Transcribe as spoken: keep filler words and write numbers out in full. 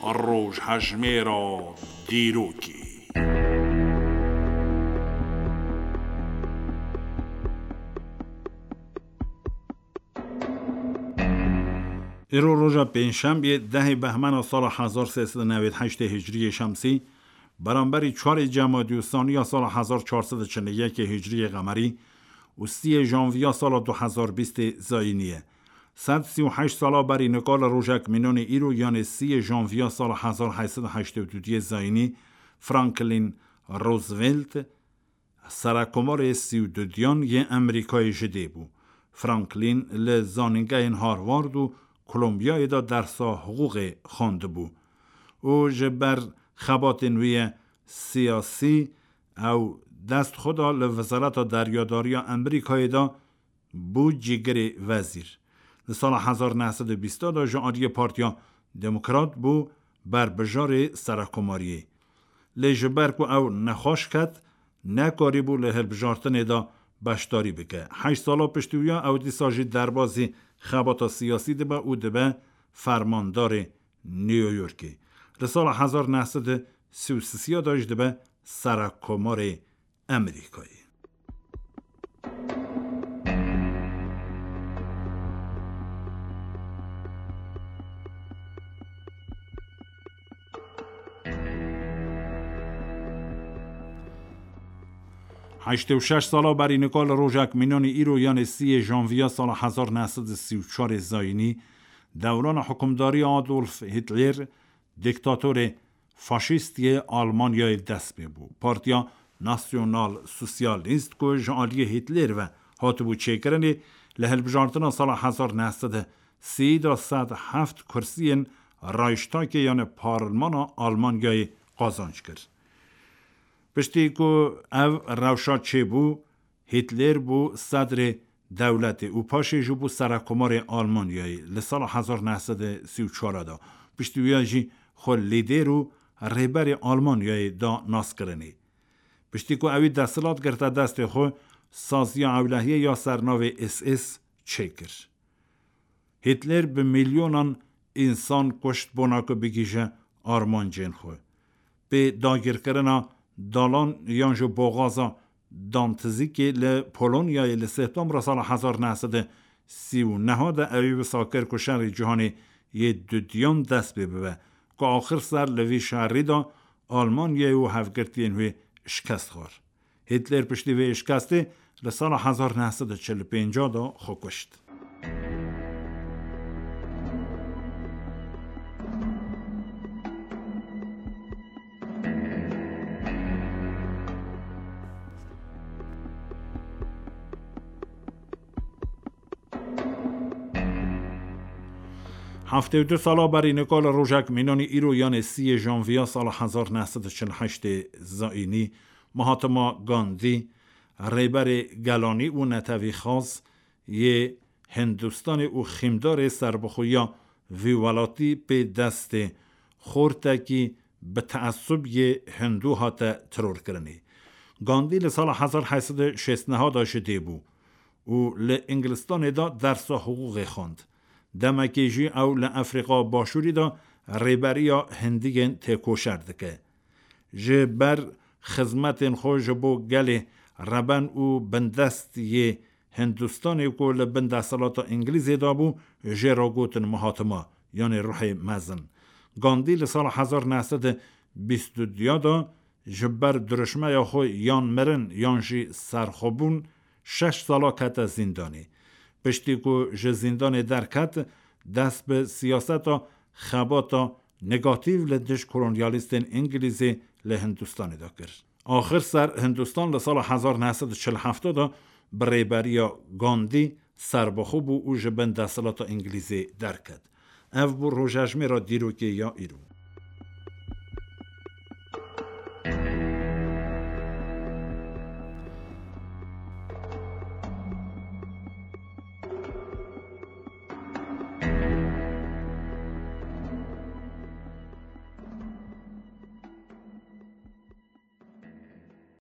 روش هجمه را دیروکی. ایرو روژا پنجشنبه ده بهمن سال هزار و سیصد و نود و هشت هجری شمسی برابر چهار جمادی الثانی سال هزار و چهارصد و چهل و یک هجری قمری و سی ژانویه سال دو هزار و بیست زاینیه. صد و سی و هشت ساله بر نکال روژک منون ایرو یعنی سی ژانویه سال هزار و هشتصد و هشتاد و دو زاینی فرانکلین روزولت سرکمار سی و دو دیان یه امریکای جده بود. فرانکلین لزانینگه هاروارد و کلمبیا دا درس حقوق خوانده بود. او جبر خبات نوی سیاسی او دست خدا لوزارت دریاداری امریکای دا بود جگر وزیر. سال هزار و نهصد و بیست دا جاری پارتیا دموکرات بود بر بجار سرکماری. لجبر کو او نخواش کد نکاری بود لهل بجارتن دا بشداری بکه. هشت سالا پشتویا او دی ساجی دربازی خبات سیاسی دبا او دبا فرماندار نیویورکی. لسال هزار و نهصد و سی و سه داشت دبا سرکمار امریکایی. هشت و شش سالا بر نکال روژک منون ایرو یعنی سی ژانویه سال هزار و نهصد و سی و چهار زاینی دوران حکمداری آدولف هیتلر دیکتاتور فاشیستی آلمانیای دست بود. پارتیا ناسیونال سوسیالیست که جعالی هیتلر و هاتبو چکرنی لحل بجارتنا سال هزار و نهصد و سی دا صد و هفت کرسین رایشتاک یعنی پارلمان آلمانیای قازانج کرد. پشتی که او روشا چه بو هیتلر بو صدر دولت او پاشه جو بو سرکمار آلمانیایی لسال هزار و نهصد و سی و چهار دا پشتی ویاجی خود لیدر و رهبر آلمانیایی دا ناس کرنی. پشتی که اوی دستلات گرتا دست خود سازی اولهیه یا سرناو اس اس چه کرد. هیتلر به میلیونان انسان کشت بنا که بگیشه آرمان جن خود. به داگیر کرنا دالان یانجو بوغازا دانتزیکی لپولونیای لسپتامبر سال هزار و نهصد و سی و نه ده اوی بساکر که شهر جهانی یه دو دیان دست ببه که آخر سر لوی شهری دا آلمانیای و هفگرتی انوی شکست خور. هیتلر پشتی وی شکسته لسال هزار و نهصد و چهل و پنج دا خو کشت. هفته و دو سالا بر نکال روژک منانی ایرو یعنی سی ژانویه سال هزار و نهصد و چهل و هشت زاینی مهاتما گاندی رهبر گلانی و نتوی خاص یه هندوستان و خیمدار سربخویا ویولاتی به دست خورتکی به تعصب یه هندو هاته ترور کرنی. گاندی لسال هزار و هشتصد و شصت و نه داشته بود و لانگلستان دا درس حقوق خواند. دمکیجی او لافریقا باشوری دا ریبریا هندیگن تکوشرد که جبر خدمت خوش بو گل ربن او بندست یه هندوستانی که لبندستالات انگلیزی دا بو جراغوتن مهاتما یعنی روح مزن. گاندی لسال هزار و نهصد و بیست و دو دا جبر درشمه یا خو یان مرن یانجی سرخوبون شش سالا کت زندانی. پشتی که جه زندان درکت دست به سیاست و خبات نگاتیو لدش کولونیالیستین انگلیزی لهندوستانی دا کرد. آخر سر هندوستان لسال هزار و نهصد و چهل و هفت دا بریبریا گاندی سربخو بو او جه بند دستلات انگلیزی درکت. او بو روژجمه را دیروکی یا ایرو.